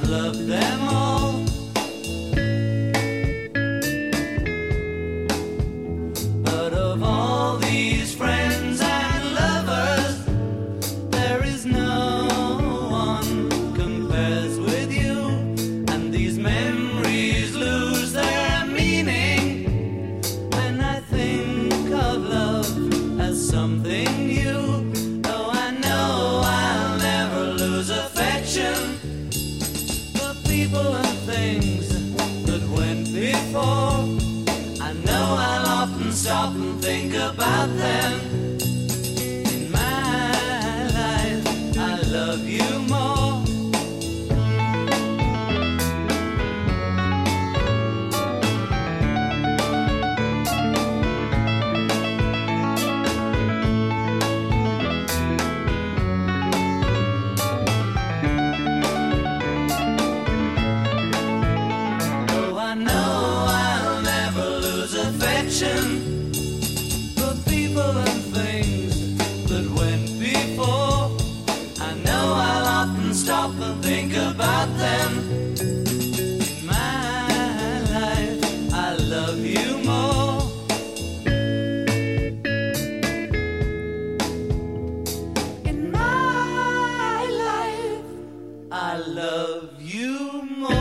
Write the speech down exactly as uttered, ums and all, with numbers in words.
love them all. But of all these friends and lovers, there is no one compares with you. And these memories lose their meaning when I think of love as something new. Though I know I'll never lose affection for people and things that went before. I know I'll often stop and think about them. In my life, I love you more. Though I know I'll never lose affection for people and things that went before. I know I'll often stop and think about them. In my life, I love you more. In my life, I love you more.